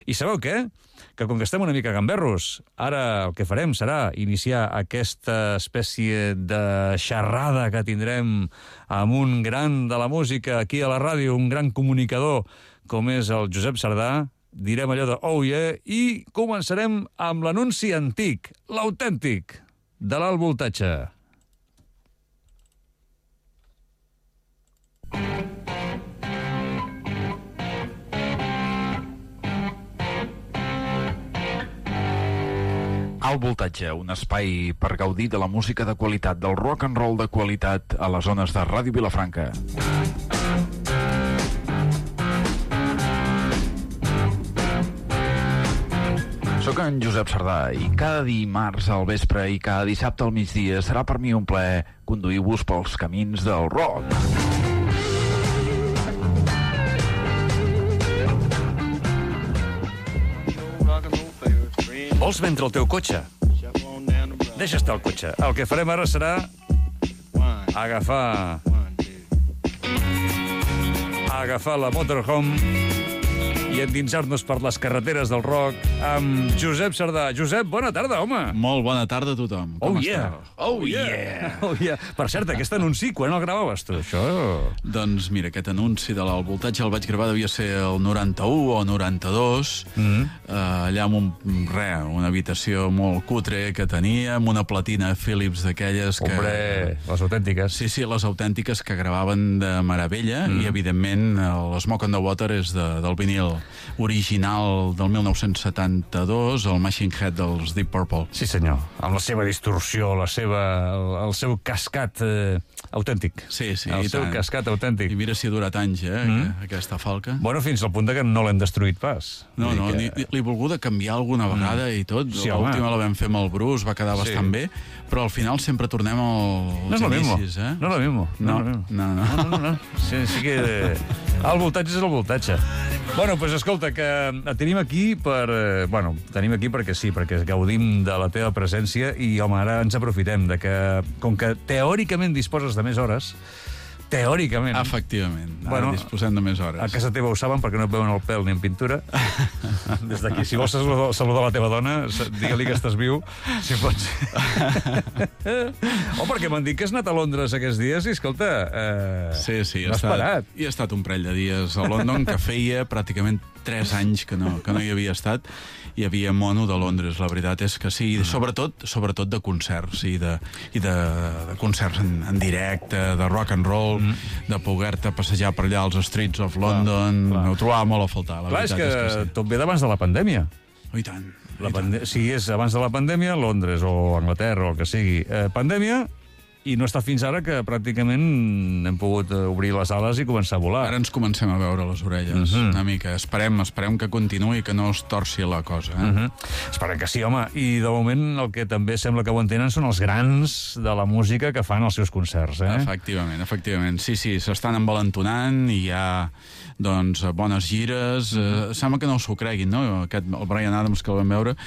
I sabeu què? Que com que estem una mica gamberros, ara el que farem serà iniciar aquesta espècie de xerrada que tindrem amb un gran de la música aquí a la ràdio, un gran comunicador com és el Josep Sardà. Direm allò de oh yeah i començarem amb l'anunci antic, l'autèntic, de l'alt voltatge. Alt voltatge, un espai per gaudir de la música de qualitat, del rock and roll de qualitat a les zones de Ràdio Vilafranca. Soc en Josep Sardà i cada dimarts al vespre i cada dissabte al migdia serà per mi un plaer conduir-vos pels camins del rock. Vols vendre el teu cotxe? Deixa estar el cotxe. El que farem ara serà agafar la motorhome i endinsar-nos per les carreteres del rock amb Josep Sardà. Josep, bona tarda, home. Molt bona tarda a tothom. Com esteu? Oh yeah! Per cert, aquest anunci, quan el gravaves tu, això? Doncs mira, aquest anunci de l'alt voltatge el vaig gravar, devia ser el 91 o 92, allà amb una habitació molt cutre que tenia, amb una platina Philips d'aquelles que... Hombre, les autèntiques. Sí, les autèntiques que gravaven de meravella, i evidentment l'Smoke on the Water és del vinil original del 1972, el Machine Head dels Deep Purple. Sí, senyor. Amb la seva distorsió, el seu cascat autèntic. Sí, el seu cascat autèntic. I mira si ha durat anys, aquesta falca. Bueno, fins al punt que no l'hem destruït pas. No, l'he volguda canviar alguna vegada i tot. Sí, l'última la vam fer amb el Bruce, va quedar bastant bé, però al final sempre tornem als inicis, eh? No és lo mismo. No. Sí que... El voltatge és el voltatge. Bueno, doncs escolta, que tenim aquí perquè sí, perquè gaudim de la teva presència i, home, ara ens aprofitem de que, com que teòricament disposes de més hores, teòricament... Efectivament, ara disposem de més hores. A casa teva ho saben perquè no et veuen el pèl ni en pintura. Des d'aquí, si vols saludar la teva dona, digue-li que estàs viu, si pots. Perquè m'han dit que has anat a Londres aquests dies i, escolta, sí, n'has parat. He estat un parell de dies a London, que feia pràcticament 3 anys que no hi havia estat. Hi havia mono de Londres, la veritat és que sí, sobretot de concerts i de concerts en directe, de rock and roll, de poder-te passejar per allà als streets of London. Ho trobava molt a faltar, la veritat és que sí. Tot ve d'abans de la pandèmia. I tant. Si és abans de la pandèmia, Londres o Anglaterra o el que sigui, pandèmia, i no està fins ara que pràcticament hem pogut obrir les ales i començar a volar. Ara ens comencem a veure les orelles, una mica. Esperem que continuï i que no es torci la cosa. Esperem que sí, home. I de moment el que també sembla que ho entenen són els grans de la música que fan els seus concerts, eh? Efectivament. Sí, s'estan envalentonant i hi ha bones gires. Sembla que no s'ho creguin, no? El Bryan Adams, que el vam veure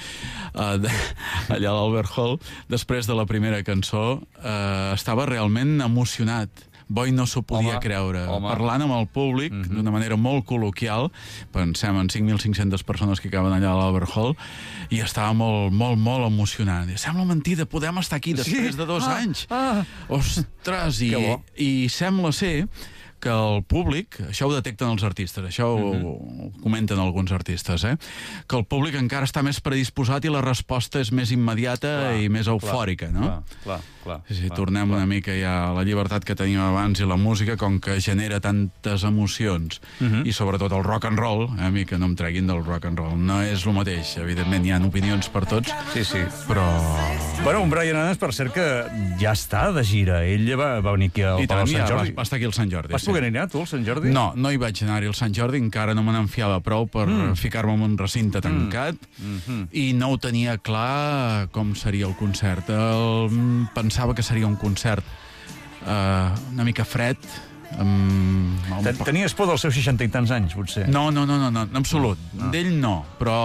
allà a l'Albert Hall, després de la primera cançó, estava realment emocionat. Boi no s'ho podia creure. Parlant amb el públic d'una manera molt col·loquial, pensem en 5.500 persones que caben allà a l'Albert Hall, i estava molt emocionant. Sembla mentida, podem estar aquí després de 2 anys. Ostres, i sembla ser que el públic, això ho detecten els artistes, això ho comenten alguns artistes, que el públic encara està més predisposat i la resposta és més immediata i més eufòrica, no? Clar. Sí, tornem una mica ja a la llibertat que teníem abans i la música, com que genera tantes emocions, i sobretot el rock and roll, a mi que no em treguin del rock and roll, no és el mateix, evidentment hi ha opinions per tots, sí, però... Bueno, un Bryan Adams, per cert, que ja està de gira, ell va venir aquí al Palau Sant Jordi. Va estar aquí al Sant Jordi. Vas poder anar, tu, al Sant Jordi? No hi vaig anar-hi al Sant Jordi, encara no me n'enfiava prou per ficar-me en un recinte tancat, i no ho tenia clar com seria el concert. Pensava que seria un concert una mica fred. Tenies por dels seus 60 i tants anys, potser? No, en absolut. D'ell no, però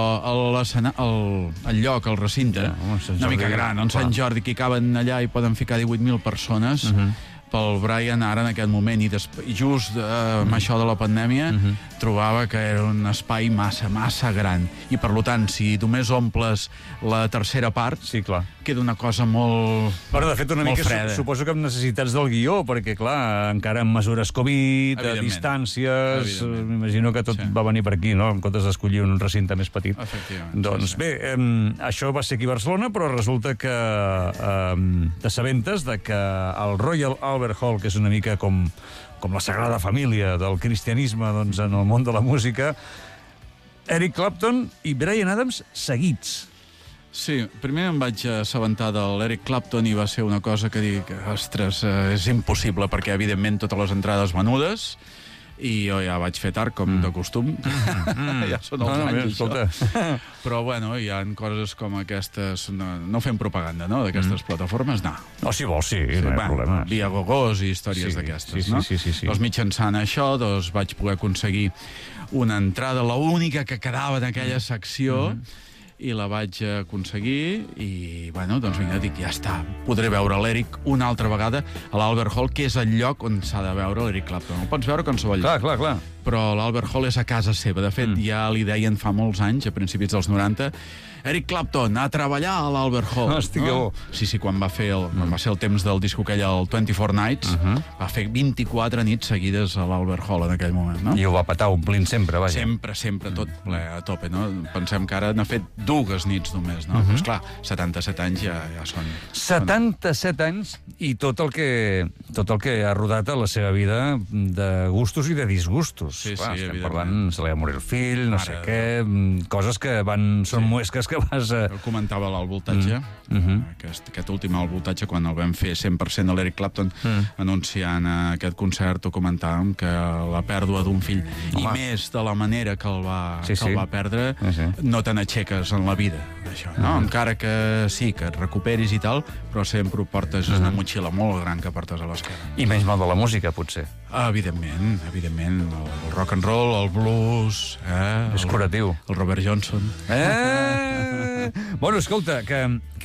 el lloc, el recinte, una mica gran, on Sant Jordi, que hi caben allà i poden ficar 18.000 persones, pel Brian ara en aquest moment, i just amb això de la pandèmia trobava que era un espai massa gran, i per tant, si només omples la tercera part, Sí, clar. queda una cosa molt... Però, de fet, una molt mica freda. suposo que amb necessitats del guió, perquè, clar, encara amb mesures Covid, Evidentment. distàncies, Evidentment. m'imagino que tot va venir per aquí, no?, en comptes d'escollir un recinte més petit. Efectivament, Doncs sí. bé, això va ser aquí a Barcelona, però resulta que t'assabentes de que el Royal Albert Hall, que és una mica com la sagrada família del cristianisme, doncs, en el món de la música, Eric Clapton i Bryan Adams seguits. Sí, primer em vaig assabentar de l'Eric Clapton i va ser una cosa que dic, ostres, és impossible, perquè evidentment totes les entrades venudes, i jo ja vaig fer tard, com de costum. Ja són els anys, això. Però, bueno, hi ha coses com aquestes... No fem propaganda, no?, d'aquestes plataformes, no. No, si vols, sí, no hi ha problema. Via gogós i històries Sí, d'aquestes, sí, no? sí. Doncs mitjançant això, doncs vaig poder aconseguir una entrada, l'única que quedava en aquella secció, i la vaig aconseguir, i, bueno, doncs vinga, dic, ja està, podré veure l'Eric una altra vegada a l'Albert Hall, que és el lloc on s'ha de veure l'Eric Clapton. El pots veure a qualsevol lloc. Clar. Però l'Albert Hall és a casa seva. De fet, ja li deien fa molts anys, a principis dels 90, Eric Clapton, a treballar a l'Albert Hall. Hosti, que bo. Sí, quan va ser el temps del disco aquell, el 24 Nights, va fer 24 nits seguides a l'Albert Hall en aquell moment, no? I ho va petar omplint sempre, vaja. Sempre, tot ple, a tope, no? Pensem que ara n'ha fet 2 nits només, no? Però, esclar, 77 anys ja són... 77 anys i tot el que ha rodat a la seva vida de gustos i de disgustos. Sí, Clar, estem evidentment. parlant, se li va morir el fill, no sé què, coses que són muesques que vas... Ho comentava l'alt voltatge, aquest últim alt voltatge, quan el vam fer 100% a l'Eric Clapton, anunciant aquest concert, ho comentàvem, que la pèrdua d'un fill, i més de la manera que el va perdre, no te n'aixeques en la vida, això, no? Encara que sí, que et recuperis i tal, però sempre portes una motxilla molt gran que portes a l'esquena. I menys mal de la música, potser. Evidentment, el rock and roll, el blues... És curatiu. El Robert Johnson. Bueno, escolta, que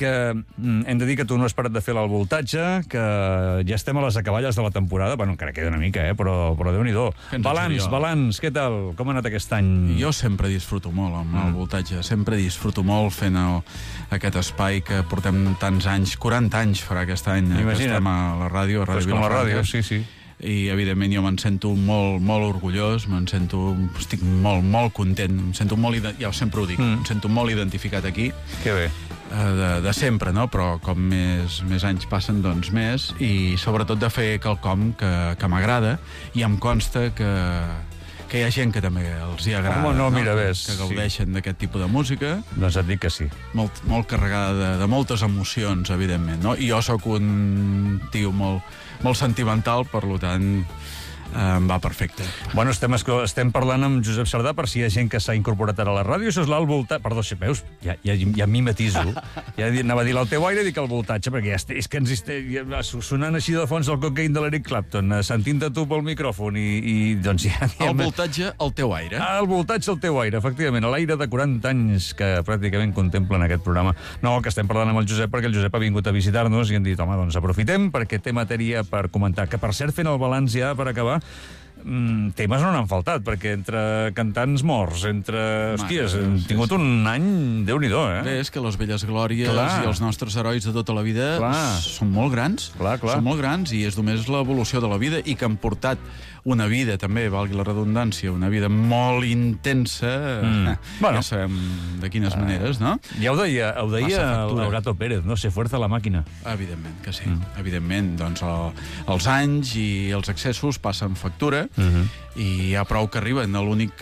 hem de dir que tu no has parat de fer l'alt voltatge, que ja estem a les acaballes de la temporada, bueno, encara queda una mica, però Déu-n'hi-do. Balanç, què tal? Com ha anat aquest any? Jo sempre disfruto molt amb el voltatge, sempre disfruto molt fent aquest espai que portem tants anys, 40 anys farà aquest any, que estem a la ràdio, a Ràdio Com la Vilafranca. ràdio, sí. I, evidentment, jo me'n sento molt orgullós, estic molt content, jo sempre ho dic, em sento molt identificat aquí. Que bé. De sempre, no? Però com més anys passen, doncs més, i sobretot de fer quelcom que m'agrada, i em consta que hi ha gent que també els hi agrada. Home, no, mira, ves. Que gaudeixen d'aquest tipus de música. Doncs et dic que sí. Molt carregada de moltes emocions, evidentment, no? I jo sóc un tio molt sentimental, per tant, em va perfecte. Bueno, estem parlant amb Josep Sardà, per si hi ha gent que s'ha incorporat ara a la ràdio. Això és l'alt voltatge... Perdó, si veus, ja m'hi matiso. Ja anava a dir el teu aire i dic el voltatge, perquè és que sonant així de fons el cocaïn de l'Eric Clapton, sentint-te tu pel micròfon i doncs ja... El voltatge, el teu aire. El voltatge, el teu aire, efectivament. L'aire de 40 anys que pràcticament contemplen aquest programa. No, que estem parlant amb el Josep perquè el Josep ha vingut a visitar-nos i hem dit, home, doncs aprofitem perquè té matèria per comentar. Que, per cert, fent el balanç ja per acabar, temes no n'han faltat, perquè entre cantants morts, hòsties, hem tingut un any, Déu-n'hi-do, Bé, és que les velles glòries i els nostres herois de tota la vida són molt grans. Són molt grans, i és només l'evolució de la vida, i que han portat una vida, també, valgui la redundància, una vida molt intensa, ja sabem de quines maneres, no? Ja ho deia el Gato Pérez, no? Se fuerza la màquina. Evidentment que sí. Evidentment, doncs els anys i els excessos passen factura, i hi ha prou que arriben. L'únic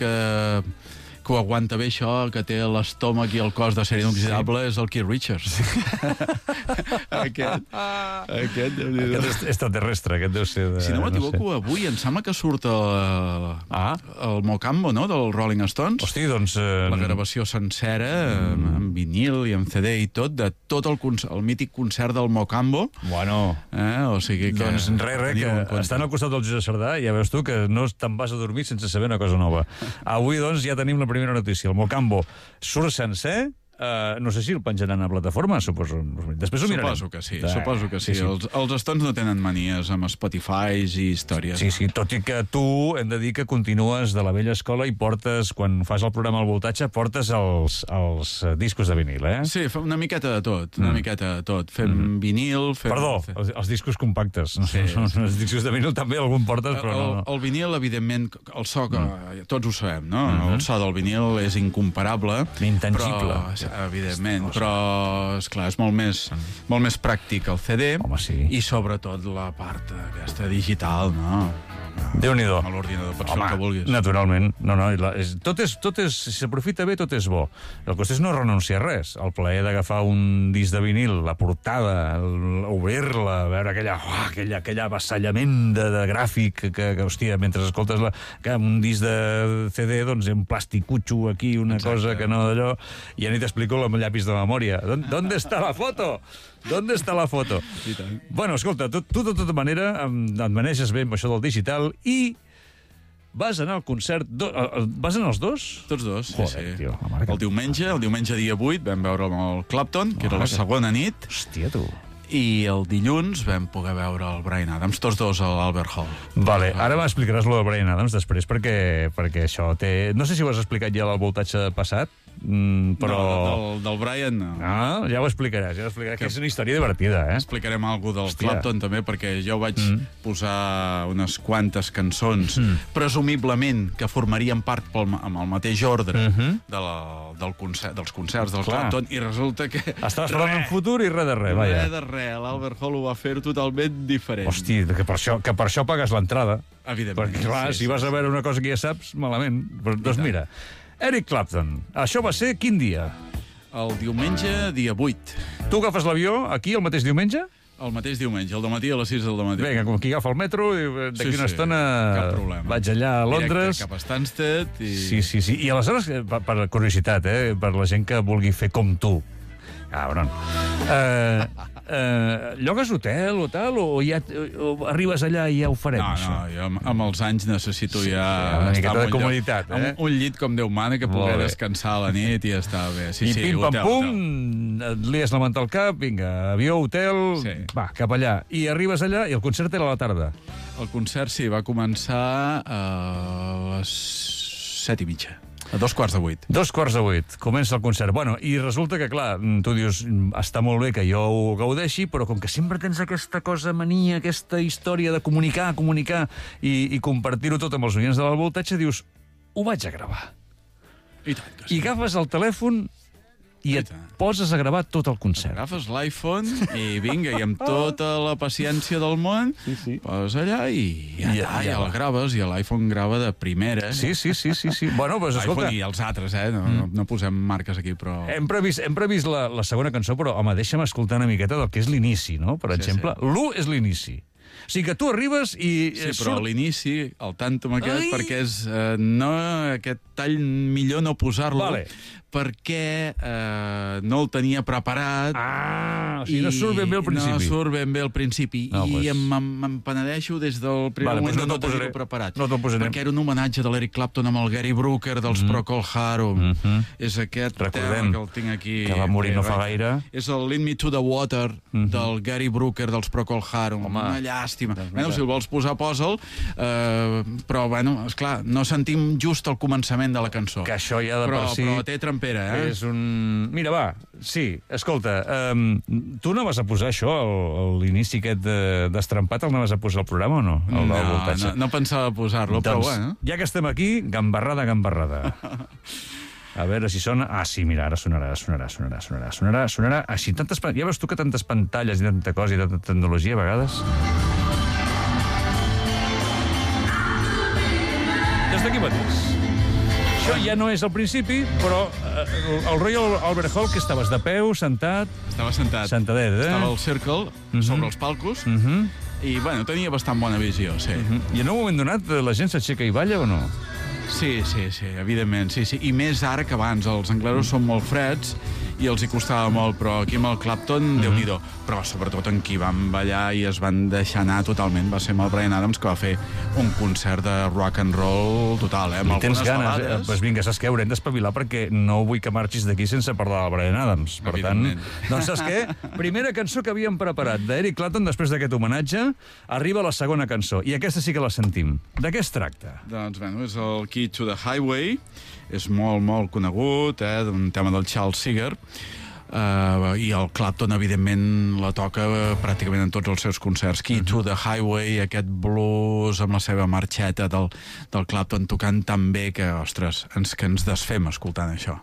que ho aguanta bé, això, que té l'estómac i el cos de ser inoxidable, és el Keith Richards. Aquest, Déu-n'hi-do. Aquest extraterrestre, aquest deu ser de... Si no m'equivoco, avui em sembla que surt el Mocambo, no?, del Rolling Stones. Hosti, doncs... La gravació sencera, amb vinil i amb CD i tot, de tot el mític concert del Mocambo. Bueno. O sigui que... Doncs res, que estan al costat del Josep Sardà, ja veus tu que no te'n vas a dormir sense saber una cosa nova. Avui, doncs, ja tenim la primera notícia. El Mocambo surt sencer, no sé si el penjaran a plataforma, suposo. Després ho mirarem. Suposo que sí. Els Stones no tenen manies amb Spotify i històries. Sí, tot i que tu hem de dir que continues de la vella escola i portes, quan fas el programa al voltatge, portes els discos de vinil, eh? Sí, fa una miqueta de tot. Fem vinil... Perdó, els discos compactes. Sí. Els discos de vinil també algun portes, però no. El vinil, evidentment, el so, tots ho sabem, no? El so del vinil és incomparable. Intangible. Evidentment, però, esclar, és molt més pràctic el CD. Home, sí. I sobretot la part aquesta digital, no? Déu-n'hi-do. A l'ordinador pots fer el que vulguis. Naturalment. Tot és, si s'aprofita bé, tot és bo. El cost és no renunciar a res. El plaer d'agafar un disc de vinil, la portada, obrir-la, veure aquell avassallament de gràfic que, hòstia, mentre escoltes un disc de CD, doncs un plasticutxo aquí, una cosa que no d'allò, i ja ni t'explico amb llapis de memòria. ¿Dónde está la foto? ¿Dónde está la foto? Bueno, escolta, tu de tota manera et maneges bé amb això del digital i vas anar al concert... Vas anar els dos? Tots dos, Joder, sí. Tio, el diumenge dia 8, vam veure el Clapton, que era la segona nit. Hòstia, tu. I el dilluns vam poder veure el Bryan Adams, tots dos a l'Albert Hall. Vale, ara m'explicaràs lo del Bryan Adams després, perquè això té... No sé si ho has explicat ja al voltatge passat, però... No, del Bryan no. Ah, ja ho explicaràs, que és una història divertida, eh? Explicarem alguna del Clapton també, perquè jo vaig posar unes quantes cançons, presumiblement que formarien part amb el mateix ordre dels concerts del Clapton, i resulta que... Estaves parlant en futur i res de res, vaja. Res de res, l'Albert Hall ho va fer totalment diferent. Hosti, que per això pagues l'entrada. Evidentment. Perquè, clar, si vas a veure una cosa que ja saps, malament. Doncs mira, Eric Clapton, això va ser quin dia? El diumenge, dia 8. Tu agafes l'avió aquí el mateix diumenge? El mateix diumenge, al matí a les 6 del matí. Vinga, com qui agafa el metro, i d'aquí una estona vaig allà a Londres. Directe cap a Stansted. Sí. I aleshores, per curiositat, per la gent que vulgui fer com tu, cabron, llogues hotel o tal, o arribes allà i ja ho farem, això? No, jo amb els anys necessito ja una miqueta de comoditat, un llit com Déu mana, que poder descansar a la nit i estar bé. I pim-pam-pum, et lies la manta al cap, vinga, avió, hotel, va, cap allà. I arribes allà i el concert era a la tarda. El concert, sí, va començar a les 7:30. A 7:45. 7:45. Comença el concert. Bueno, i resulta que, clar, tu dius, està molt bé que jo ho gaudeixi, però com que sempre tens aquesta cosa mania, aquesta història de comunicar i compartir-ho tot amb els oients de l'Alvoltatge, dius, ho vaig a gravar. I tant que sí. I agafes el telèfon i et poses a gravar tot el concert. Agafes l'iPhone i vinga, i amb tota la paciència del món, poses allà i ja el graves, i l'iPhone grava de primera. Sí. Bueno, doncs escolta... I els altres, no posem marques aquí, però... Hem previst la segona cançó, però, home, deixa'm escoltar una miqueta del que és l'inici, no? Per exemple, l'1 és l'inici. O sigui que tu arribes i... Sí, però l'inici, el tantum aquest, perquè és... aquest tall millor no posar-lo, perquè no el tenia preparat. O sigui, no surt ben bé al principi. No surt ben bé al principi. I em penedeixo des del primer moment de no tenir-ho preparat. No te'l posarem. Perquè era un homenatge de l'Eric Clapton amb el Gary Brooker dels Procol Harum. És aquest tema que el tinc aquí. Que va morir no fa gaire. És el Lead Me to the Water del Gary Brooker dels Procol Harum. Una llàstima. Bueno, si el vols posar, posa'l. Però, bueno, esclar, no sentim just el començament de la cançó. Que això ja de per si... Però té trampera, És un... Mira, va, sí, escolta, tu no vas a posar això, l'inici aquest destrempat, el no vas a posar al programa o no? No pensava posar-lo, però bueno. Ja que estem aquí, gambarrada. A veure si sona... Sí, mira, ara sonarà així. Ja veus tu que tantes pantalles i tanta cosa i tanta tecnologia a vegades? Des d'aquí mateix. Això ja no és al principi, però el Royal Albert Hall, que estaves de peu, sentat... Estava sentat. Sentadet, Estava al Circle, sobre els palcos, i, bueno, tenia bastant bona visió, sí. I en un moment donat la gent s'aixeca i balla o no? Sí, evidentment, sí. I més ara que abans. Els anglesos són molt freds i els hi costava molt, però aquí amb el Clapton, Déu-n'hi-do. Però sobretot en qui van ballar i es van deixar anar totalment va ser amb el Bryan Adams, que va fer un concert de rock and roll total, amb I tens algunes ganes, balades. doncs vinga, saps què? Haurem d'espavilar perquè no vull que marxis d'aquí sense parlar del Bryan Adams. Per tant, doncs saps què? Primera cançó que havíem preparat d'Eric Clapton, després d'aquest homenatge, arriba la segona cançó, i aquesta sí que la sentim. De què es tracta? Doncs, bueno, és el Key to the Highway, és molt, molt conegut, d'un tema del Charles Seeger, i el Clapton, evidentment, la toca pràcticament en tots els seus concerts. Key to the Highway, aquest blues amb la seva marxeta del Clapton tocant tan bé que, ostres, que ens desfem escoltant això.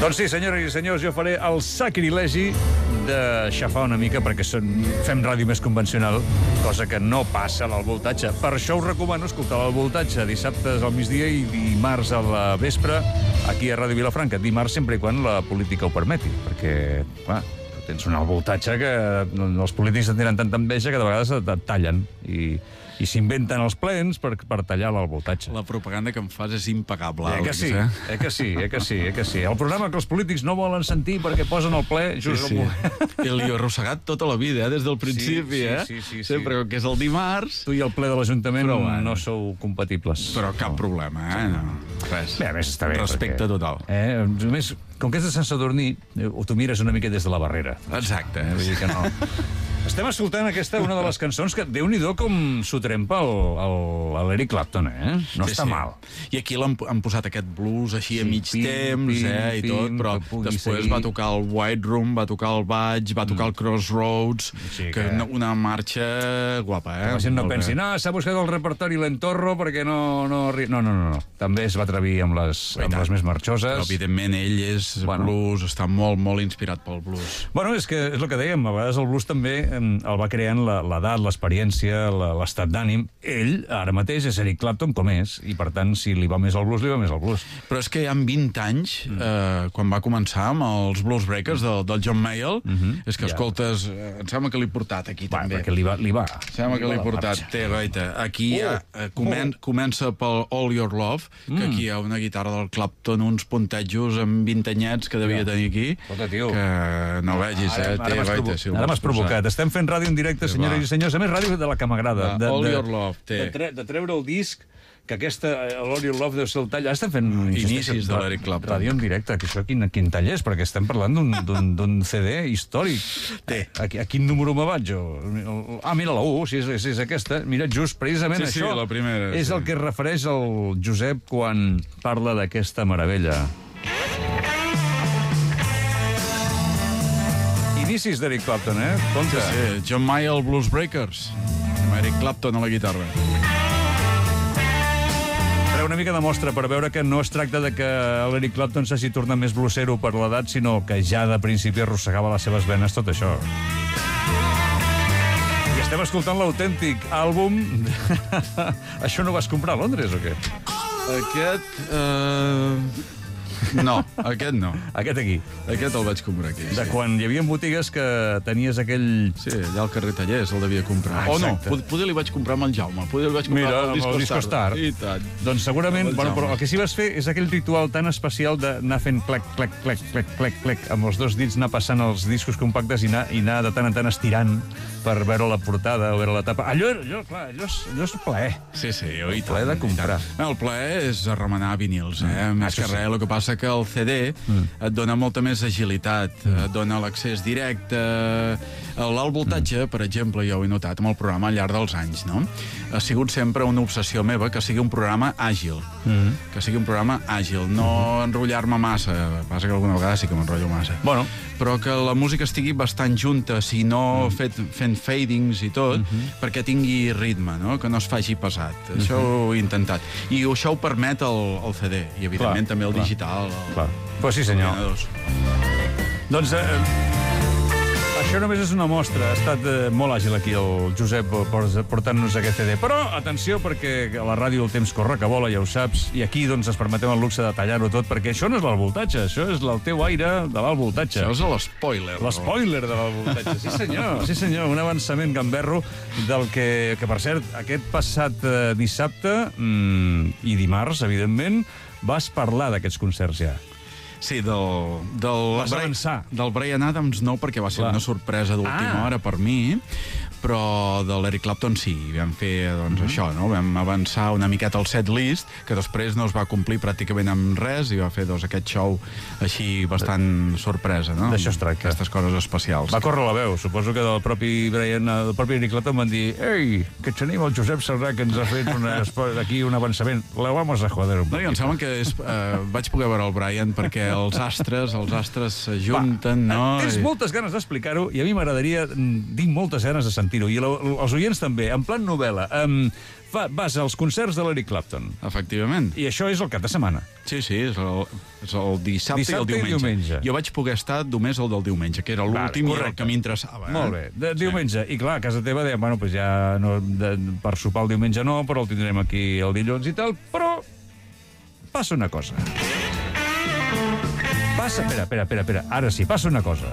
Doncs sí, senyores i senyors, jo faré el sacrilegi de xafar una mica perquè fem ràdio més convencional, cosa que no passa al voltatge. Per això us recomano escoltar el voltatge dissabtes al migdia i dimarts a la vespre aquí a Ràdio Vilafranca. Dimarts sempre i quan la política ho permeti, perquè, clar, tens un alt voltatge que els polítics en tenen tanta enveja que de vegades et tallen i s'inventen els plens per tallar l'alt voltatge. La propaganda que em fas és impagable. Que sí. El programa que els polítics no volen sentir perquè posen el ple just al moment. I l'hi he arrossegat tota la vida, des del principi, Sí. Sempre que és el dimarts. Tu i el ple de l'Ajuntament no sou compatibles. Però cap problema, No, res. Bé, a més està bé. Respecte total. A més, com que és de Sant Sadurní, tu mires una mica des de la barrera. Exacte. Vull dir que no... Estem escoltant una de les cançons que, Déu-n'hi-do, com s'ho trempa l'Eric Clapton, No està mal. I aquí l'han posat aquest blues així a mig temps, i tot, però després va tocar el White Room, va tocar el Batch, va tocar el Crossroads, que una marxa guapa, Que la gent no pensi, s'ha buscat el repertori l'entorro perquè no... No. També es va atrevir amb les més marxoses. Però, evidentment, ell és blues, està molt, molt inspirat pel blues. Bueno, és el que dèiem, a vegades el blues també el va creant l'edat, l'experiència, l'estat d'ànim. Ell, ara mateix, és Eric Clapton com és, i per tant, si li va més al blues, li va més al blues. Però és que hi ha 20 anys, quan va començar amb els Blues Breakers del John Mayall, és que, escoltes, em sembla que l'he portat aquí, també. Perquè li va. Sembla que l'he portat. Té, goita. Aquí comença pel All Your Love, que aquí hi ha una guitarra del Clapton, uns puntejos amb 20 anyets que devia tenir aquí, que no vegis, té, goita. Ara m'has provocat. Estem fent ràdio en directe, senyores i senyors. A més, ràdio de la que m'agrada. All Your Love, té. De treure el disc, que All Your Love deu ser el tall. Ara estem fent inicis de l'Eric Clapton. Ràdio en directe, que això quin tall és, perquè estem parlant d'un CD històric. Té. A quin número me vaig jo? Mira, la 1, si és aquesta. Mira, just precisament això la primera, és el que es refereix al Josep quan parla d'aquesta meravella. Inicis d'Eric Clapton, Compte. Sí, John Mayall Blues Breakers, amb Eric Clapton a la guitarra. Faré una mica de mostra per veure que no es tracta de que l'Eric Clapton s'hagi tornat més bluesero per l'edat, sinó que ja de principi arrossegava les seves venes tot això. I estem escoltant l'autèntic àlbum... Això no vas comprar a Londres, o què? No, aquest no. Aquest aquí. Aquest el vaig comprar aquí. De quan hi havia botigues que tenies aquell... Sí, allà al carrer Tallers el devia comprar. O no, poder li vaig comprar amb el Jaume, poder li vaig comprar amb el Disco Star. I tant. Doncs segurament, però el que sí vas fer és aquell ritual tan especial d'anar fent clec, clec, clec, clec, clec, clec, amb els dos dits anar passant els discos compactes i anar de tant en tant estirant per veure la portada o veure la tapa. Allò és plaer. Sí, jo i tant. Plaer de comprar. El plaer és remenar vinils, més que res. El que passa que el CD et dona molta més agilitat, et dona l'accés directe. L'alt voltatge, per exemple, jo ho he notat amb el programa al llarg dels anys, no? Ha sigut sempre una obsessió meva que sigui un programa àgil. Que sigui un programa àgil, no enrotllar-me massa. Passa que alguna vegada sí que m'enrotllo massa. Bueno. Però que la música estigui bastant junta, si no fent fadings i tot, perquè tingui ritme, no? Que no es faci pesat. Això ho he intentat. I això ho permet el CD, i evidentment també el digital. Clar. Però sí, senyor. Doncs això només és una mostra. Ha estat molt àgil aquí el Josep portant-nos aquest CD. Però, atenció, perquè a la ràdio el temps corre, que vola, ja ho saps, i aquí doncs ens permetem el luxe de tallar-ho tot, perquè això no és l'alt voltatge, això és el teu aire de l'alt voltatge. Això és l'espoiler. L'espoiler de l'alt voltatge, sí senyor, un avançament gamberro del que per cert, aquest passat dissabte i dimarts, evidentment, vas parlar d'aquests concerts ja. Sí, del Bryan Adams no, perquè va ser una sorpresa d'última hora per mi, però de l'Eric Clapton sí, vam fer això, no? Vam avançar una miqueta al set list, que després no es va complir pràcticament amb res, i va fer aquest show així bastant sorpresa, no? D'això es tracta. Aquestes coses especials. Va córrer la veu, suposo que del propi Eric Clapton van dir ei, que tenim el Josep Sardà que ens ha fet aquí un avançament, la vamos a joder un poquito. No, i em sembla que vaig poder veure el Bryan perquè els astres s'ajunten, no? Tens moltes ganes d'explicar-ho i a mi m'agradaria, tinc moltes ganes de sentir sentir-ho. I els oients també, en plan novel·la. Vas als concerts de l'Eric Clapton. Efectivament. I això és el cap de setmana. Sí, és el dissabte i el diumenge. Jo vaig poder estar només el del diumenge, que era l'últim i el que m'interessava. Molt bé. Diumenge. I clar, a casa teva dèiem, bueno, pues ja no, per sopar el diumenge no, però el tindrem aquí el dilluns i tal, però passa una cosa. Espera. Ara sí, passa una cosa.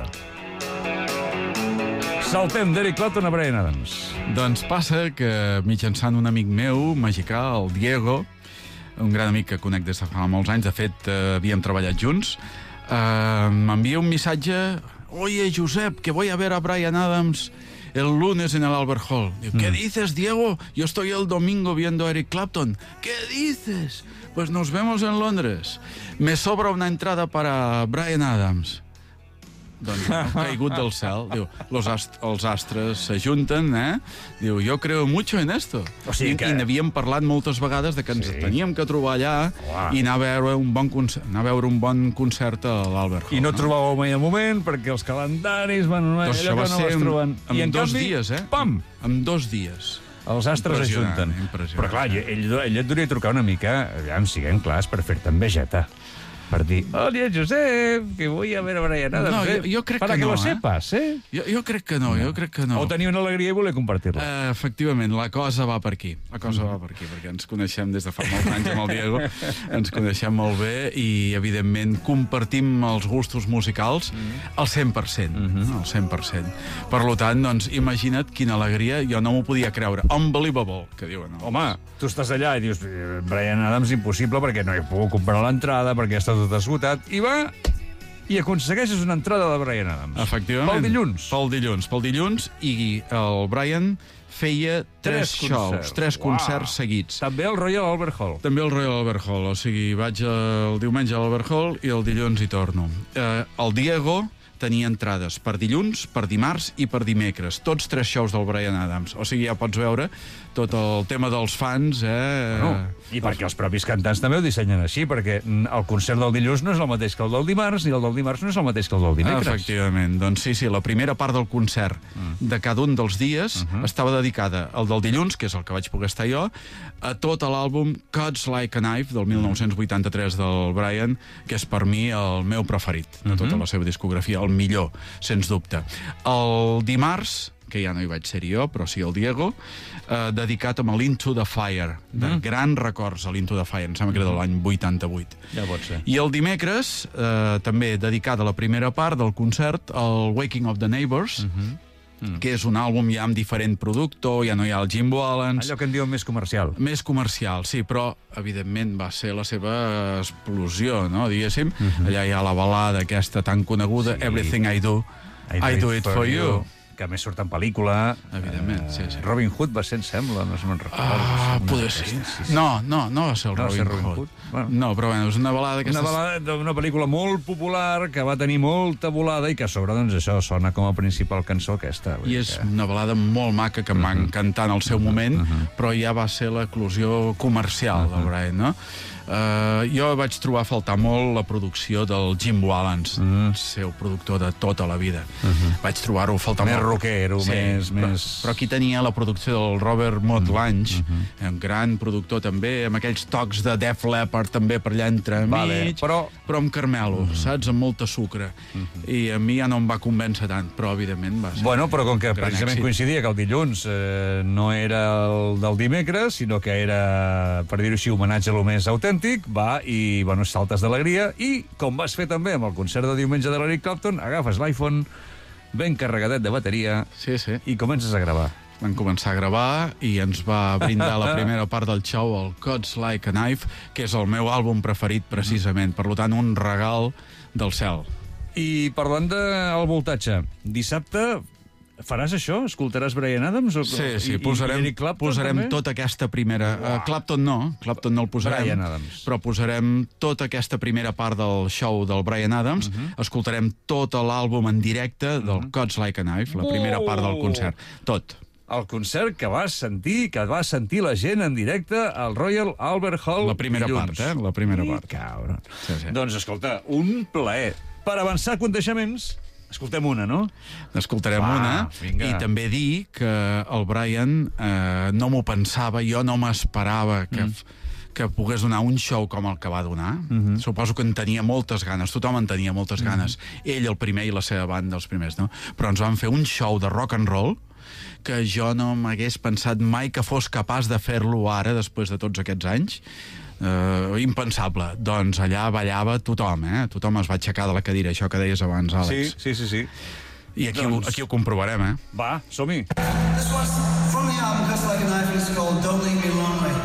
Saltem d'Eric Clapton a Bryan Adams. Doncs passa que mitjançant un amic meu, mexicà, el Diego, un gran amic que conec des de fa molts anys, de fet, havíem treballat junts, m'envia un missatge: Oye, Josep, que voy a ver a Bryan Adams el lunes en el Albert Hall. Digo, ¿qué dices, Diego? Yo estoy el domingo viendo a Eric Clapton. ¿Qué dices? Pues nos vemos en Londres. Me sobra una entrada para Bryan Adams. Doncs caigut del cel. Diu, els astres s'ajunten, Diu, jo creo mucho en esto. O sigui que... I n'havíem parlat moltes vegades de que ens teníem que trobar allà i anar a veure un bon concert a l'Albert Hall. I no trobàveu mai el moment, perquè els calendaris van... Doncs això va ser en 2 dies, Pam! En 2 dies. Els astres ajunten. Però clar, ell et duria trucar una mica, aviam, siguem clars, per fer-te envejeta. Per dir, hola, Josep, que voy a ver a Bryan Adams. No, jo crec para que no, lo sepas, Jo crec que no, O tenir una alegria i voler compartir-la. Efectivament, la cosa va per aquí. Perquè ens coneixem des de fa molts anys amb el Diego, ens coneixem molt bé i, evidentment, compartim els gustos musicals al 100%. Al 100%. Per tant, doncs, imagina't quina alegria, jo no m'ho podia creure. Unbelievable, que diuen. Home, tu estàs allà i dius, Bryan Adams, impossible, perquè no he pogut comprar l'entrada, perquè està tot esgotat, i aconsegueixes una entrada de Bryan Adams. Efectivament. Pel dilluns. Pel dilluns, i el Bryan feia 3 concerts seguits. També el Royal Albert Hall. També el Royal Albert Hall, o sigui, vaig el diumenge a l'Albert Hall i el dilluns hi torno. El Diego tenia entrades per dilluns, per dimarts i per dimecres. Tots 3 shows del Bryan Adams. O sigui, ja pots veure tot el tema dels fans, I perquè els propis cantants també ho dissenyen així, perquè el concert del dilluns no és el mateix que el del dimarts, i el del dimarts no és el mateix que el del dimecres. Efectivament. Doncs sí, la primera part del concert de cada un dels dies estava dedicada al del dilluns, que és el que vaig poder estar jo, a tot l'àlbum Cuts Like a Knife, del 1983 del Bryan, que és per mi el meu preferit de tota la seva discografia, el millor, sens dubte. El dimarts, que ja no hi vaig ser jo, però sí el Diego, dedicat amb l'Into the Fire, de grans records a l'Into the Fire, em sembla que era de l'any 88. Ja pot ser. I el dimecres, també dedicat a la primera part del concert, el Waking of the Neighbors, que és un àlbum ja amb diferent productor, ja no hi ha el Jimbo Allens... Allò que en diuen més comercial. Més comercial, sí, però, evidentment, va ser la seva explosió, no?, diguéssim. Allà hi ha la balada aquesta tan coneguda, Everything I Do, I Do It For You. Que a més surt en pel·lícula. Evidentment, sí. Robin Hood va ser, em sembla, no me'n recordo. Poder ser. No va ser el Robin Hood. No, però bueno, és una balada que... Una balada d'una pel·lícula molt popular que va tenir molta volada i que a sobre, doncs, això sona com a principal cançó aquesta. I és una balada molt maca que em va encantar en el seu moment, però ja va ser l'eclosió comercial del Bryan, no? Jo vaig trobar a faltar molt la producció del Jimbo Allens, el seu productor de tota la vida. Vaig trobar-ho a faltar molt. Més rockero, més... Però aquí tenia la producció del Robert Mutt Lange, un gran productor també, amb aquells tocs de Def Leppard també per allà entremig, però amb caramelo, saps? Amb molta sucre. I a mi ja no em va convèncer tant, però evidentment va ser... Bueno, però com que precisament coincidia que el dilluns no era el del dimecres, sinó que era, per dir-ho així, homenatge a lo més autèntic, va, i, bueno, saltes d'alegria, i, com vas fer també amb el concert de diumenge de l'Eric Clapton, agafes l'iPhone, ben carregadet de bateria, i comences a gravar. Van començar a gravar i ens va brindar la primera part del show, el Cuts Like a Knife, que és el meu àlbum preferit, precisament. Per tant, un regal del cel. I parlant del voltatge, dissabte faràs això? Escoltaràs Bryan Adams? Sí, posarem tota aquesta primera... Clapton no el posarem. Bryan Adams. Però posarem tota aquesta primera part del show del Bryan Adams, escoltarem tot l'àlbum en directe del Cuts Like a Knife, la primera part del concert. Tot. El concert que va sentir la gent en directe al Royal Albert Hall. La primera part, La primera part. Cabron. Sí. Doncs, escolta, un plaer. Per avançar coneixements, Escoltem una, no? N'escoltarem una. Vinga. I també dir que el Brian no m'ho pensava, jo no m'esperava que pogués donar un show com el que va donar. Suposo que en tenia moltes ganes, tothom en tenia moltes ganes. Ell el primer i la seva banda els primers, no? Però ens van fer un show de rock and roll que jo no m'hagués pensat mai que fos capaç de fer-lo ara, després de tots aquests anys. Impensable. Doncs allà ballava tothom, Tothom es va aixecar de la cadira, això que deies abans, Àlex. Sí. I aquí ho comprovarem, Va, som-hi. This one's from the album Cuts Like a Knife, and it's called Don't Leave Me Lonely.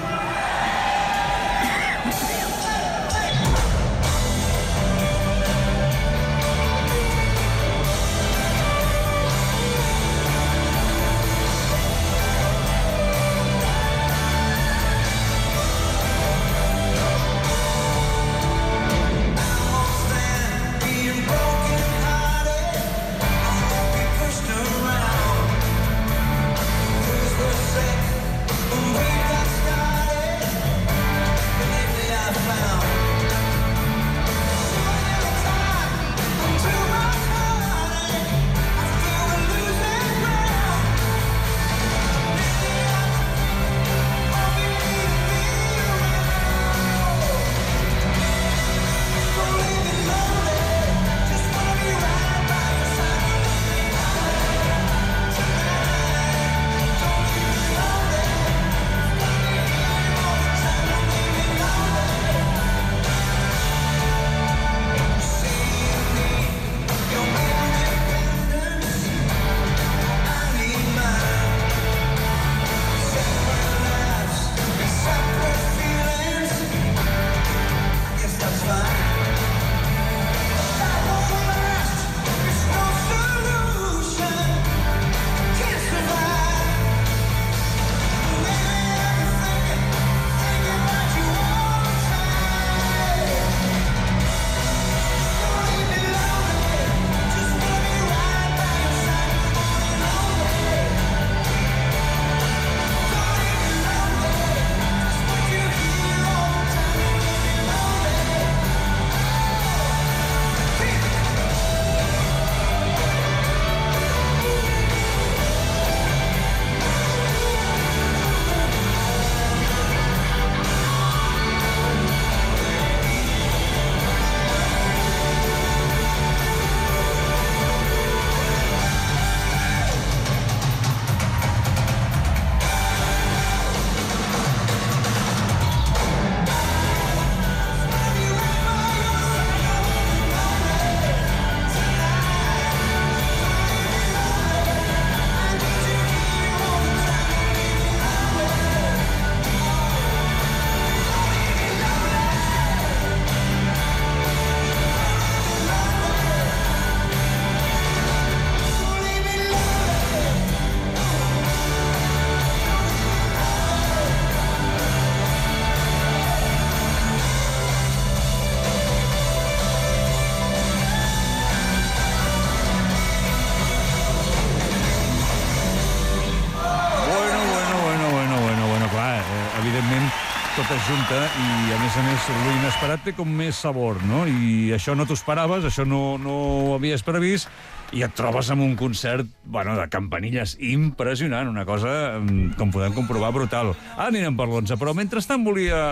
tota junta i, a més, lo inesperat té com més sabor, no? I això no t'ho esperaves, això no ho havies previst, i et trobes amb un concert, bueno, de campanilles impressionant, una cosa, com podem comprovar, brutal. Ara anirem per l'11, però mentrestant volia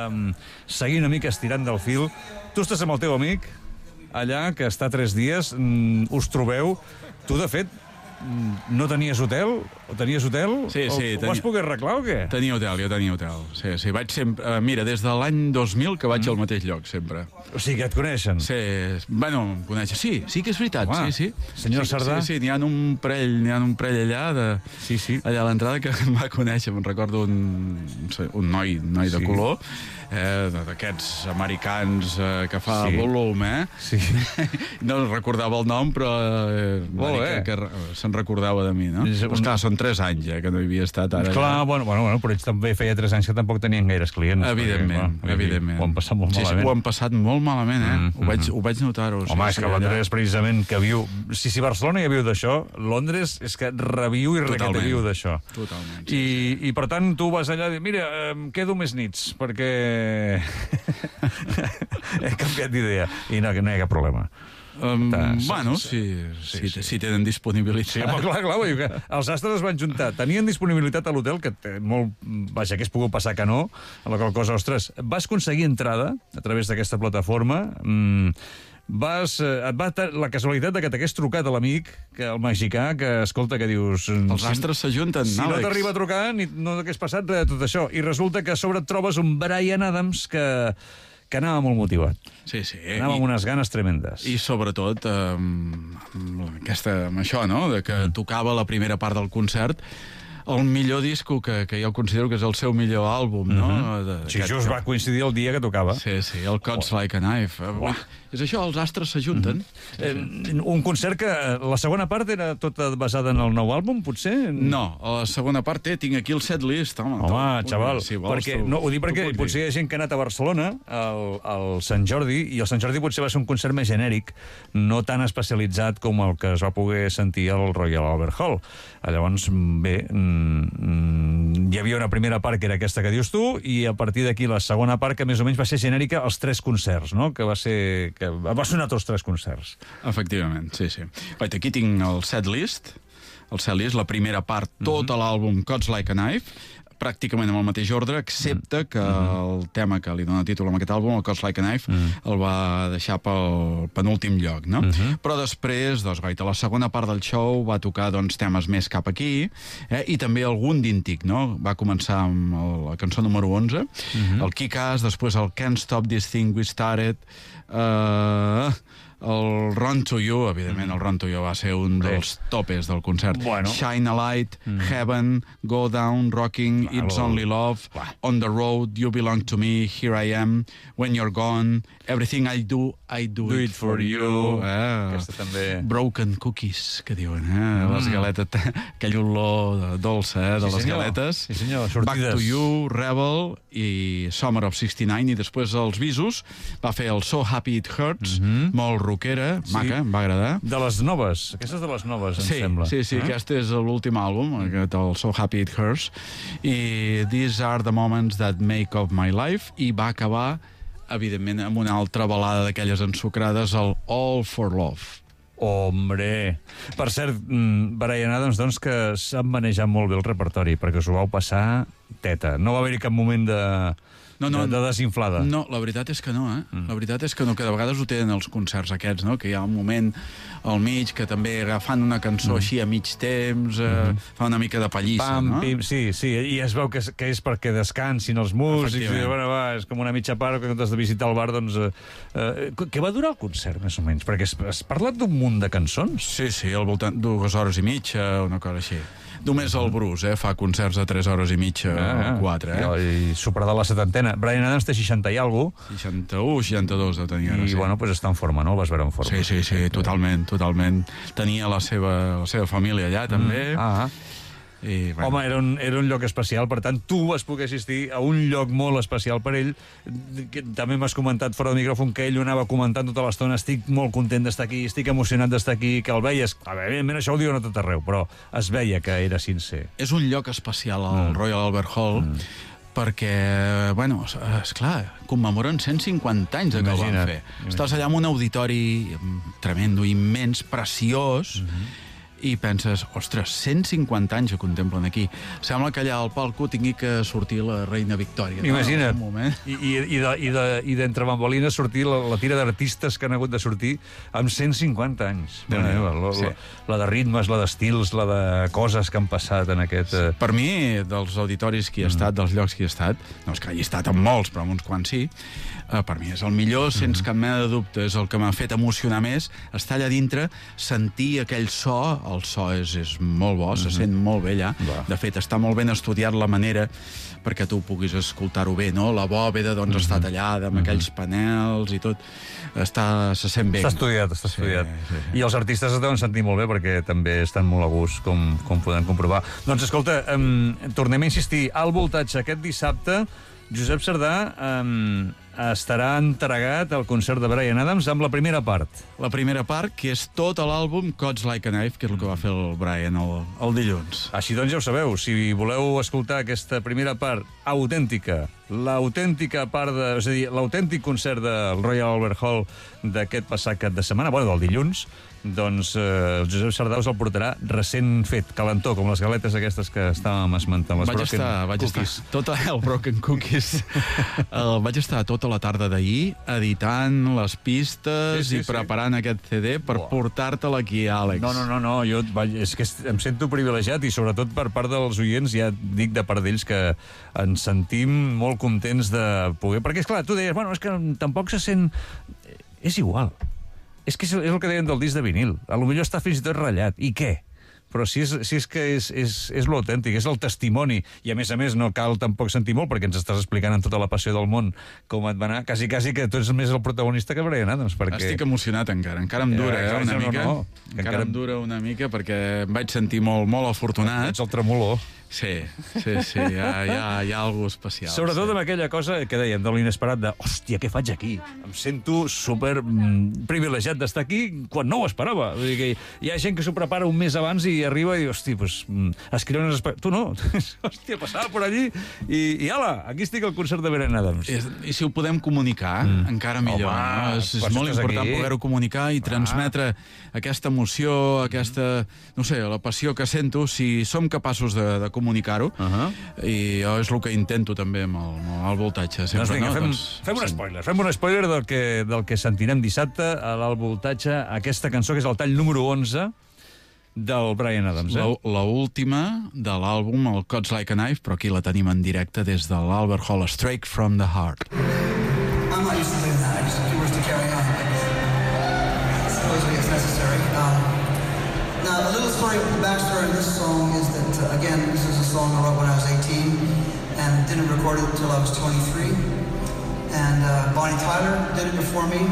seguir una mica estirant del fil. Tu estàs amb el teu amic, allà, que està 3 dies, us trobeu. Tu, de fet, no tenies hotel? O tenies hotel? Sí, sí. Ho vas poder arreglar o què? Tenia hotel, jo tenia hotel. Sí, sí, vaig sempre... Mira, des de l'any 2000 que vaig al mateix lloc, sempre. O sigui, que et coneixen? Sí, bueno, conèixer. Sí que és veritat, Uà, sí. Senyor Cerdà? Sí, n'hi ha un parell allà, allà a l'entrada, que em va conèixer. Me'n recordo un noi de color, d'aquests americans que fa volum, Sí. No recordava el nom, però que se'n recordava de mi, no? Però esclar, són 3 anys, que no hi havia estat ara. Clar, bueno, però ells també feia 3 anys que tampoc tenien gaires clients. Evidentment, perquè, evidentment. Ho han passat molt malament. Sí, ho han passat molt malament, Ho vaig notar-ho. Home, és que Londres, precisament, que viu... Si Barcelona ja viu d'això, Londres és que reviu i requeteviu d'això. Totalment. I, per tant, tu vas allà i dir, mira, em quedo més nits, perquè he canviat d'idea. I no hi ha cap problema. Bueno, si tenen disponibilitat. Sí, home, clar, vull dir que els astres es van juntar. Tenien disponibilitat a l'hotel, que vaja, que és pogut passar que no, a la qual cosa, ostres, vas aconseguir entrada a través d'aquesta plataforma, la casualitat de que t'hagués trucat a l'amic, el mexicà, que escolta, que dius... Els astres s'ajunten, si no t'arriba a trucar, no hagués passat res de tot això. I resulta que a sobre et trobes un Bryan Adams que anava molt motivat. Sí. Anava amb unes ganes tremendes. I sobretot amb això, no?, de que tocava la primera part del concert, el millor disco que jo considero que és el seu millor àlbum, no? Sí, just va coincidir el dia que tocava. Sí, el Cuts Like a Knife. És això, els astres s'ajunten. Un concert que la segona part era tota basada en el nou àlbum, potser? No, a la segona part tinc aquí el setlist. Home, xaval, ho dic perquè potser hi ha gent que ha anat a Barcelona al Sant Jordi, i el Sant Jordi potser va ser un concert més genèric, no tan especialitzat com el que es va poder sentir al Royal Albert Hall. Llavors, bé, hi havia una primera part que era aquesta que dius tu, i a partir d'aquí la segona part, que més o menys va ser genèrica, els 3 concerts, no?, que va sonar tots 3 concerts. Efectivament, sí. Aquí tinc el setlist, la primera part, tot l'àlbum Cuts Like a Knife, pràcticament amb el mateix ordre, excepte que el tema que li dona títol a aquest àlbum, el Cuts Like a Knife, el va deixar pel penúltim lloc, no? Però després, a la segona part del show, va tocar temes més cap aquí, i també algun d'Intic, no? Va començar amb la cançó número 11, el Kick-Ass, després el Can't Stop This Thing We Started, el Run to You, evidentment el Run to You va ser un dels topes del concert. Shine a Light, Heaven, Go Down, Rocking, It's Only Love, On the Road, You Belong to Me, Here I Am, When You're Gone, Everything I Do It for You. Aquesta també... Broken Cookies, que diuen, les galetes, aquell olor dolça de les galetes. Sí, senyor, sortides. Back to You, Rebel i Summer of 69, i després els bisos va fer el So Happy It Hurts, molt rockera, maca, em va agradar. De les noves, aquesta és de les noves, em sembla. Sí, aquest és l'últim àlbum, el So Happy It Hurts, i These Are the Moments That Make Up My Life, i va acabar, evidentment, amb una altra balada d'aquelles ensucrades, el All for Love. Hombre! Per cert, Bryan Adams, doncs, que sap manejar molt bé el repertori, perquè us ho vau passar teta. No va haver-hi cap moment de desinflada. No, la veritat és que no, La veritat és que no, que de vegades ho tenen els concerts aquests, no? Que hi ha un moment al mig que també agafant una cançó així a mig temps, fa una mica de pallissa, no? Pim, sí, i es veu que és perquè descansin els músics, i bueno, és com una mitja part, que quan has de visitar el bar, doncs... Què va durar el concert, més o menys? Perquè has parlat d'un munt de cançons? Sí, al voltant 2 hores i mitja, una cosa així. Només el Bruce, fa concerts de 3 hores i mitja o 4, I superada la 70ena. Bryan Adams té 60 i alguna cosa. 61, 62 de tenia. I, bueno, doncs està en forma, no? El vas veure en forma. Sí, totalment. Tenia la seva família allà, també. I, bueno. Home, era un lloc especial, per tant, tu vas poder assistir a un lloc molt especial per ell. També m'has comentat fora de micròfon que ell ho anava comentant tota l'estona: estic molt content d'estar aquí, estic emocionat d'estar aquí, que el veies... Evidentment, això ho diuen a tot arreu, però es veia que era sincer. És un lloc especial, al Royal Albert Hall, perquè, bueno, esclar, commemoren 150 anys que el van fer. Estàs allà amb un auditori tremendo, immens, preciós, i penses, ostres, 150 anys que contemplen aquí. Sembla que allà al palco tingui que sortir la reina Victòria. Imagina't. I d'entre bambolines sortir la tira d'artistes que han hagut de sortir amb 150 anys. La de ritmes, la d'estils, la de coses que han passat en aquest... Per mi, dels auditoris que hi he estat, dels llocs que hi he estat, no és que hagi estat en molts, però en uns quants sí, per mi és el millor, sense cap mena de dubte. És el que m'ha fet emocionar més, estar allà dintre, sentir aquell so. El so és molt bo, se sent molt bé allà. De fet, està molt ben estudiat la manera perquè tu puguis escoltar-ho bé, no? La bòveda, doncs, està tallada amb aquells panels i tot. Se sent bé. Està estudiat. Sí. I els artistes es deuen sentir molt bé perquè també estan molt a gust, com podem comprovar. Doncs, escolta, tornem a insistir, al voltatge aquest dissabte, Josep Sardà estarà entregat al concert de Bryan Adams amb la primera part. La primera part, que és tot l'àlbum Cuts Like a Knife, que és el que va fer el Brian el dilluns. Així doncs ja ho sabeu, si voleu escoltar aquesta primera part autèntica, l'autèntica part de... És a dir, l'autèntic concert del Royal Albert Hall d'aquest passat cap de setmana, bueno, del dilluns, doncs el Josep Sardà us el portarà recent fet, calentó, com les galetes aquestes que estàvem esmentant. Vaig estar tota el Broken Cookies. Vaig estar tota la tarda d'ahir editant les pistes i preparant aquest CD per portar-te'l aquí, Àlex. No, jo és que em sento privilegiat i sobretot per part dels oients, ja dic de part d'ells que ens sentim molt contents de poder... Perquè, esclar, tu deies, bueno, és que tampoc se sent... És igual. És que és el que deien del disc de vinil. A lo millor està fins i tot ratllat. I què? Però si és que és l'autèntic, és el testimoni. I a més, no cal tampoc sentir molt, perquè ens estàs explicant amb tota la passió del món com et va anar. Quasi que tu ets més el protagonista que Bryan Adams. Perquè... Estic emocionat encara. Encara em dura, una mica. Encara em dura una mica perquè em vaig sentir molt, molt afortunat. Ets el tremolor. Sí, hi ha alguna especial. Sobretot amb aquella cosa que dèiem, de l'inesperat de, hòstia, què faig aquí? Em sento super privilegiat d'estar aquí quan no ho esperava. Vull dir que hi ha gent que s'ho prepara un mes abans i arriba i, hòstia, pues, escriure unes... Tu no, hòstia, passava per allí i ala, aquí estic al concert de Bryan Adams. I si ho podem comunicar, encara millor. Home, és molt important poder-ho comunicar i transmetre aquesta emoció, aquesta, no sé, la passió que sento, si som capaços de comunicar-ho, i jo és el que intento també amb el voltatge. Doncs vinga, fem un spoiler del que sentirem dissabte a l'Alt Voltatge, aquesta cançó que és el tall número 11 del Bryan Adams. La última de l'àlbum, el Cuts Like a Knife, però aquí la tenim en directe des de l'Albert Hall, Straight from the Heart. I'm not used to doing that. I just do words to carry on. Supposedly it's necessary. Now, a little story, the backstory of this song is that, again, this is a song I wrote when I was 18 and didn't record it until I was 23. And Bonnie Tyler did it before me,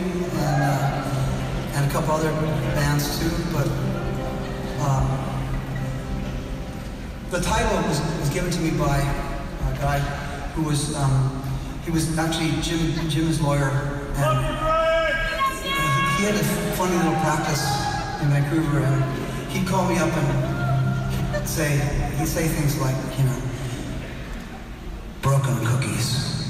and a couple other bands too. But the title was given to me by a guy who was he was actually Jim's lawyer, and he had a funny little practice in Vancouver, and he'd call me up and he'd say things like, you know, broken cookies.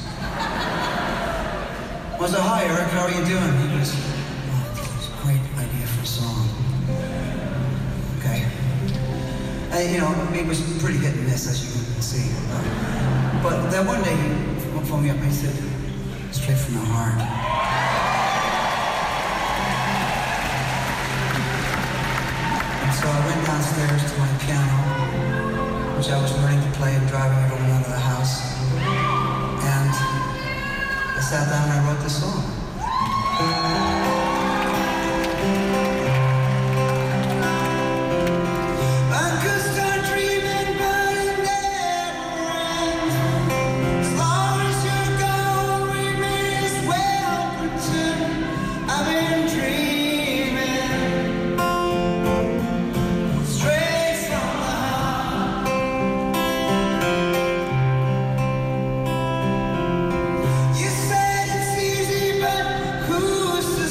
I said, hi, Eric, how are you doing? He goes, oh, that's a great idea for a song. Okay. And, you know, it was pretty hit and miss, as you can see. But then one day he phoned me up and he said, straight from the heart. So I went downstairs to my piano, which I was learning to play and driving everyone out of the house. And I sat down and I wrote this song. Who's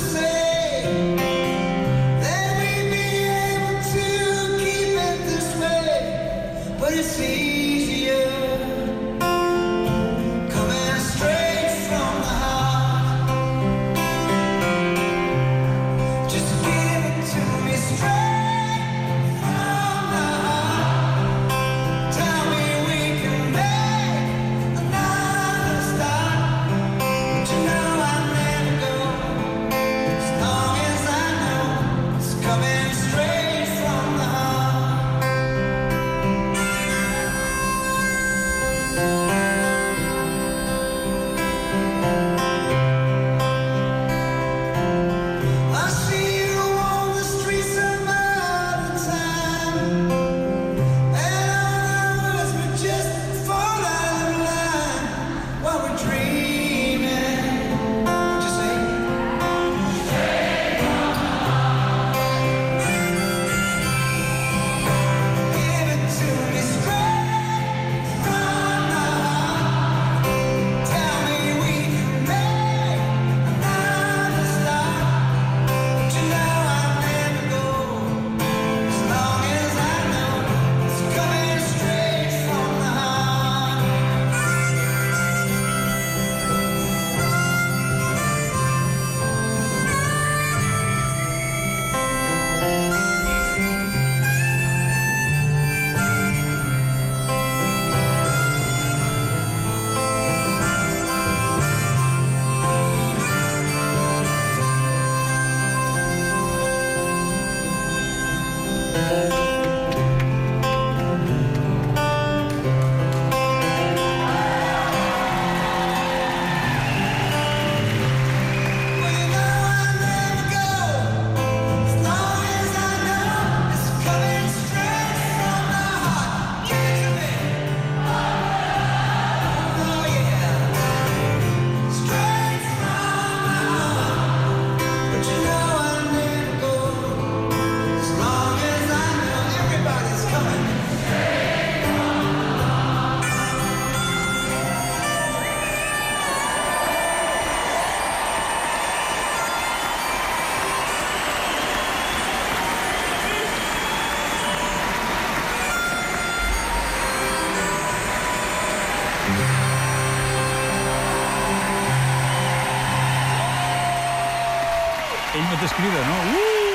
ell mateix crida, no?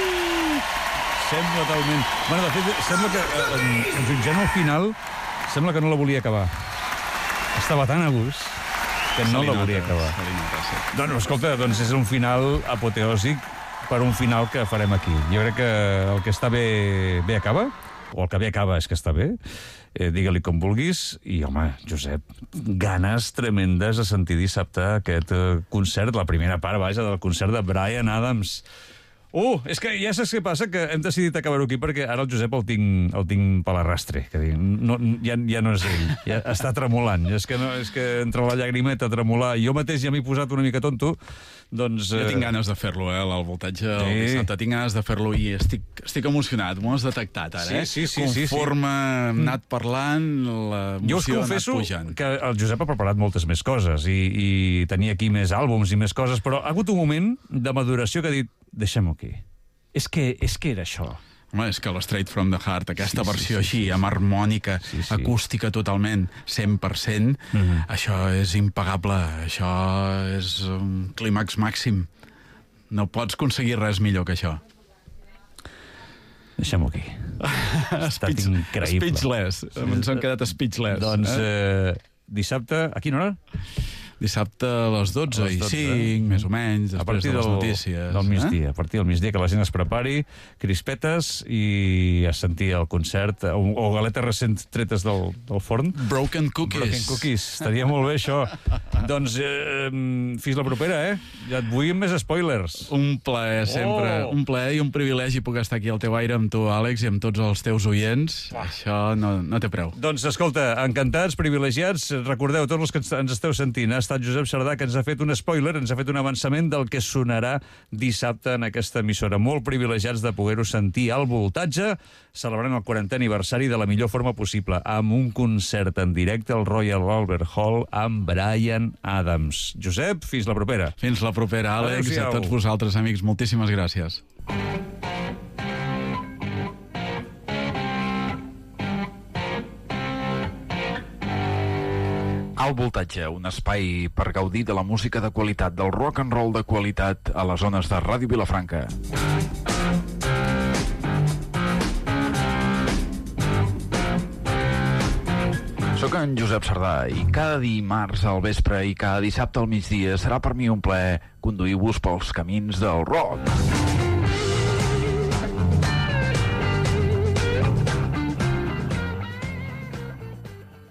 Sembla talment... Bueno, de fet, sembla que, jutjant al final, sembla que no la volia acabar. Estava tan a gust que no la volia acabar. Doncs, escolta, doncs és un final apoteòsic per un final que farem aquí. Jo crec que el que està bé acaba, o el que bé acaba és que està bé, digue-li com vulguis, i, home, Josep, ganes tremendes a sentir dissabte aquest concert, la primera part, vaja, del concert de Bryan Adams. És que ja saps què passa, que hem decidit acabar-ho aquí perquè ara el Josep el tinc per l'arrastre, que ja no és ell, ja està tremolant, és que entre la llagrimeta a tremolar, jo mateix ja m'he posat una mica tonto, doncs... Jo tinc ganes de fer-lo, el voltatge el dissabte, tinc ganes de fer-lo i estic emocionat, m'ho has detectat ara, Sí. Conforme hem anat parlant, l'emoció ha anat pujant. Que el Josep ha preparat moltes més coses i tenia aquí més àlbums i més coses, però ha hagut un moment de maduració que ha dit, deixem-ho aquí. És que era això. Home, és que l'Straight from the Heart, aquesta versió així, amb harmònica, acústica totalment, 100%, això és impagable, això és un clímax màxim. No pots aconseguir res millor que això. Deixem-ho aquí. Ha estat increïble. Speechless. Ens hem quedat speechless. Doncs dissabte, a quina hora? Dissabte a les 12 i 5, més o menys, després de les notícies. Del migdia, a partir del migdia, que la gent es prepari, crispetes i a sentir el concert, o galetes recent tretes del forn. Broken cookies. Estaria molt bé, això. Doncs fins la propera, Ja et vull més spoilers. Un plaer, sempre. Un plaer i un privilegi puc estar aquí al teu aire amb tu, Àlex, i amb tots els teus oients. Això no té preu. Doncs, escolta, encantats, privilegiats. Recordeu, tots els que ens esteu sentint, ha estat Josep Sardà, que ens ha fet un spoiler, ens ha fet un avançament del que sonarà dissabte en aquesta emissora. Molt privilegiats de poder-ho sentir al voltatge, celebrant el 40è aniversari de la millor forma possible, amb un concert en directe al Royal Albert Hall amb Bryan Adams. Josep, fins la propera. Fins la propera, Àlex, i a tots vosaltres, amics. Moltíssimes gràcies. Al voltatge, un espai per gaudir de la música de qualitat, del rock and roll de qualitat a les zones de Ràdio Vilafranca. Soc en Josep Sardà i cada dimarts al vespre i cada dissabte al migdia serà per mi un plaer conduir-vos pels camins del rock.